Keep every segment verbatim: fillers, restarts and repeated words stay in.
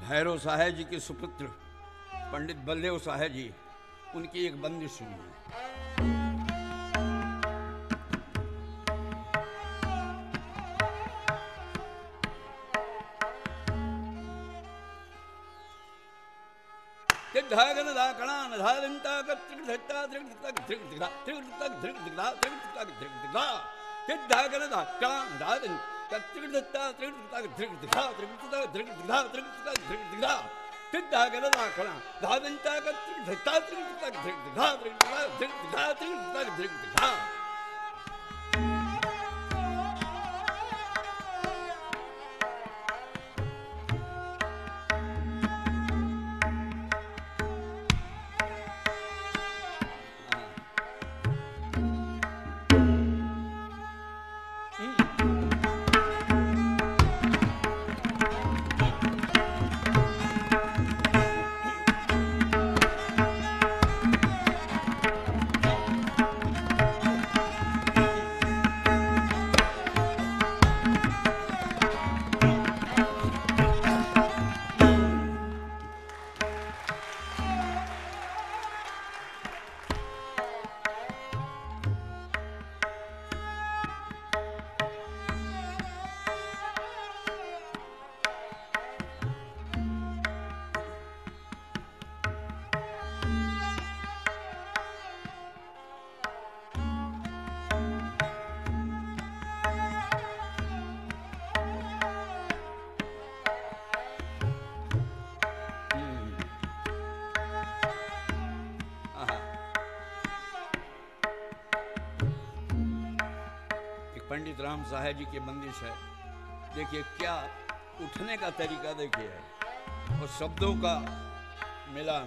भैरव साहेब जी के सुपुत्र पंडित बलदेव साहेब जी, उनकी एक बंदिश सुनिए। धागन दाकणा धारंता कत्रिकता त्रिकता त्रिकता त्रिकता त्रिकता त्रिकता त्रिकता धागन दाकणा धारन कत्रिकता त्रिकता त्रिकता त्रिकता त्रिकता त्रिकता त्रिकता धागन दाकणा धारंता कत्रिकता त्रिकता त्रिकता त्रिकता त्रिकता त्रिकता त्रिकता। पंडित राम साहेब जी की बंदिश है। देखिए क्या उठने का तरीका देखिए और शब्दों का मिलान।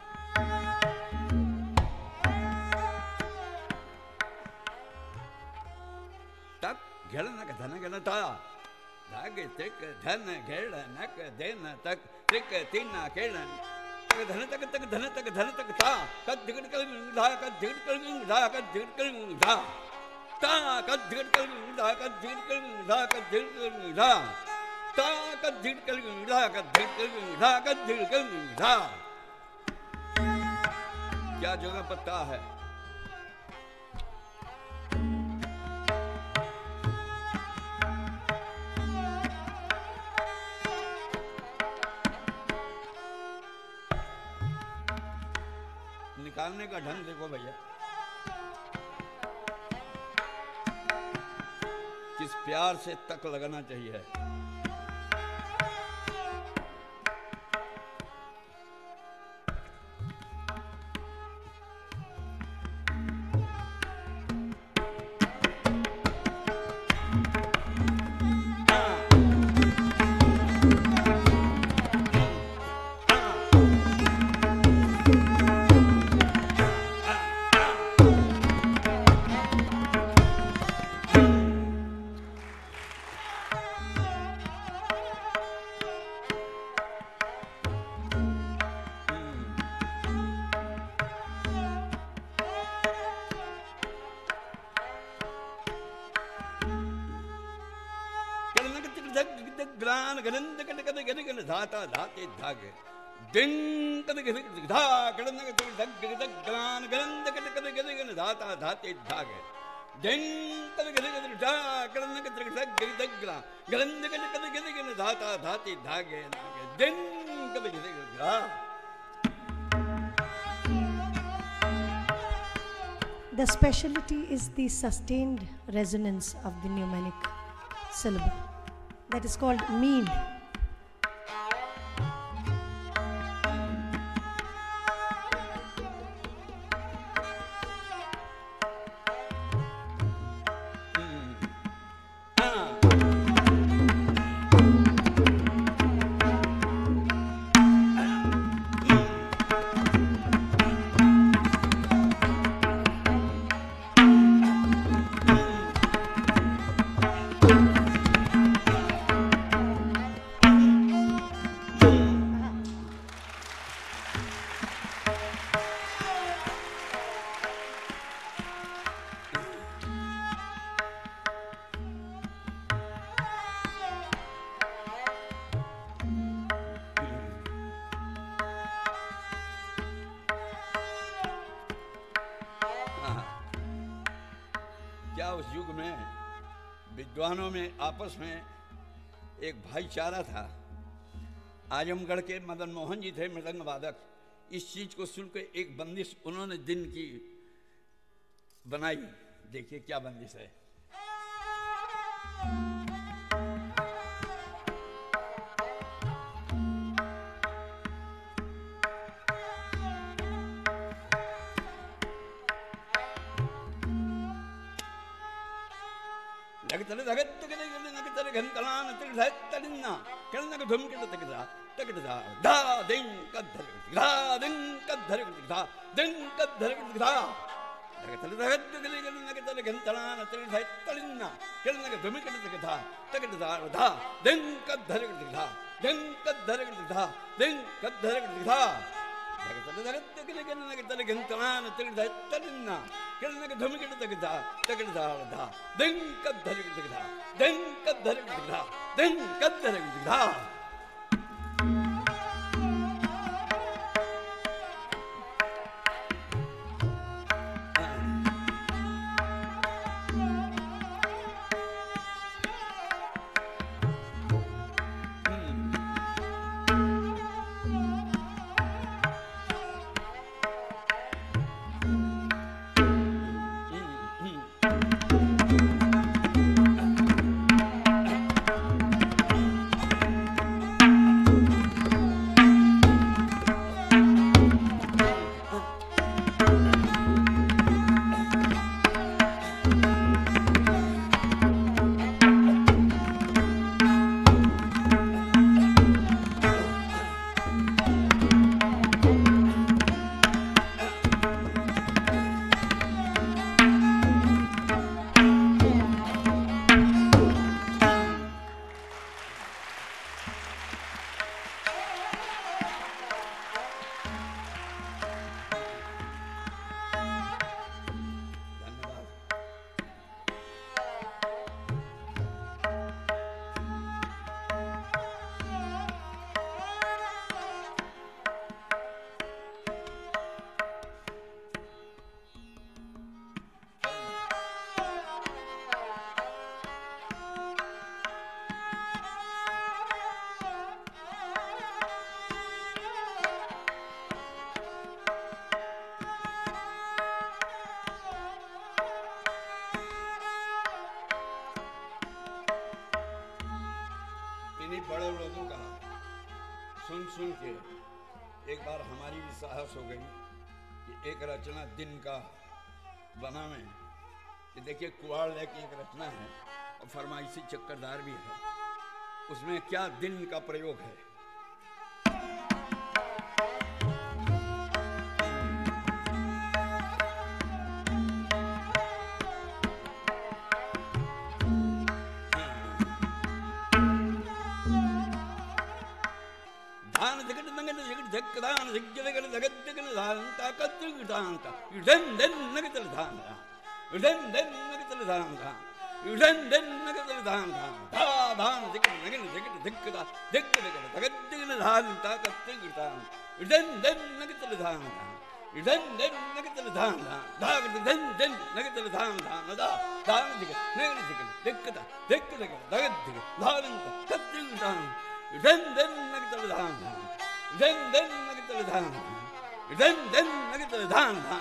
तक घेड़नक धन गणता धागे त्रिक धन घेड़ नक देन तक त्रिक तीन केड़न धन तक तक धन तक धन तक था कद दिगड़ कर धा कद दिगड़ कर धा कद दिगड़ कर धा ता कद दिगड़ कर धा कद दिगड़ कर धा कद दिगड़ कर धा ता कद दिगड़ कर धा कद दिगड़ कर धा कद दिगड़ कर धा। क्या जगह पता है? निकालने का ढंग देखो भैया, किस प्यार से तक लगाना चाहिए। गनंद कद कद गद गद धाता धाते धागे दिन कद गद धा गनंद कद धग गद ग्रान गनंद कद कद गद गद धाता धाते धागे दिन कद गद गद धा गनंद कद धग गद ग्रान गनंद कद कद गद गद धाता धाते धागे दिन कद गद गद धा। The speciality is the sustained resonance of the pneumonic syllable. That is called mean. उस युग में विद्वानों में आपस में एक भाईचारा था। आजमगढ़ के मदन मोहन जी थे मृदंग वादक। इस चीज को सुनकर एक बंदिश उन्होंने दिन की बनाई। देखिए क्या बंदिश है। ನಗತನ ಜಗತ್ತಗದೆ ನಗತನ ಗಂತಲಾನ ತಿಳಿದತ್ತಲಿನ್ನ ಕೆಳನಗ ಧುಮ್ಕಿಟ ತೆಗೆದ ತೆಗೆದ ದಾ ದಿಂಕ ಧರಗದ ದಾ ದಿಂಕ ಧರಗದ ದಾ ದಿಂಕ ಧರಗದ ನಗತನ ಜಗತ್ತಗದೆ ನಗತನ ಗಂತಲಾನ ತಿಳಿದತ್ತಲಿನ್ನ ಕೆಳನಗ ಧುಮ್ಕಿಟ ತೆಗೆದ ತೆಗೆದ ದಾ ದಿಂಕ ಧರಗದ ದಿಂಕ ಧರಗದ ದಿಂಕ ಧರಗದ ನಗತನ ಜಗತ್ತಗದೆ ನಗತನ ಗಂತಲಾನ ತಿಳಿದತ್ತಲಿನ್ನ ಕೆಳನಗ ಧುಮ್ಕಿಟ ತೆಗೆದ ತೆಗೆದ ದಾ ದಿಂಕ ಧರಗದ ದಿಂಕ ಧರಗದ ದಿಂಕ ಧರಗದ बड़े लोगों का सुन सुन के एक बार हमारी भी साहस हो गई कि एक रचना दिन का बना में कि देखिए कुआड़ की एक रचना है और फरमाइशी चक्करदार भी है, उसमें क्या दिन का प्रयोग है। ಜಗದಾನ ಜಗದಗಲ ಜಗದ್ದಗಲ ಧಾಂತ ಕತ್ತು ಧಾಂತ ಇಡನ್ ದೆನ್ ನಗತಲ ಧಾಂತ ಇಡನ್ ದೆನ್ ನಗತಲ ಧಾಂತ ಇಡನ್ ದೆನ್ ನಗತಲ ಧಾಂತ ಧಾ ಧಾನ ಜಗದ ನಗನ ಜಗದ ದಿಕ್ಕದ ದಿಕ್ಕದಗಲ ಜಗದ್ದಗಲ ಧಾಂತ ಕತ್ತು ಧಾಂತ ಇಡನ್ ದೆನ್ ನಗತಲ ಧಾಂತ ಇಡನ್ ದೆನ್ ನಗತಲ ಧಾಂತ ಧಾಗದ ದೆನ್ ದೆನ್ ನಗತಲ ಧಾಂತ ನದಾ ಧಾನ ಜಗದ ನಗನ ಜಗದ ದಿಕ್ಕದ ದಿಕ್ಕದಗಲ ಜಗದ್ದಗಲ ಧಾಂತ ಕತ್ತು ಧಾಂತ ಇಡನ್ ದೆನ್ ನಗತಲ ಧಾಂತ Den den nagitala dhan, den den nagitala dhan dhan.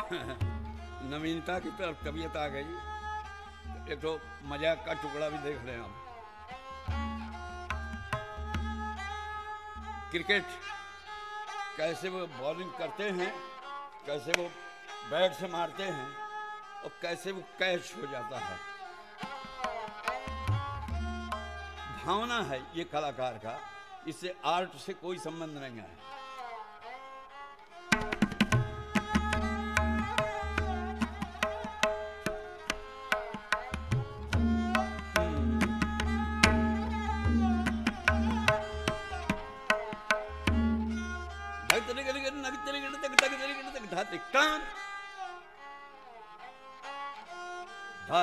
नवीनता की तरफ तबीयत आ गई। एक तो मजाक का टुकड़ा भी देख रहे हैं हम। क्रिकेट कैसे वो बॉलिंग करते हैं, कैसे वो बैट से मारते हैं और कैसे वो कैच हो जाता है। भावना है ये कलाकार का, इससे आर्ट से कोई संबंध नहीं है। काम धा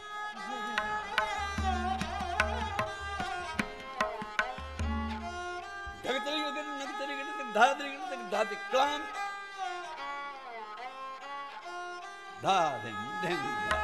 धाति क्लाम धा दिन दिन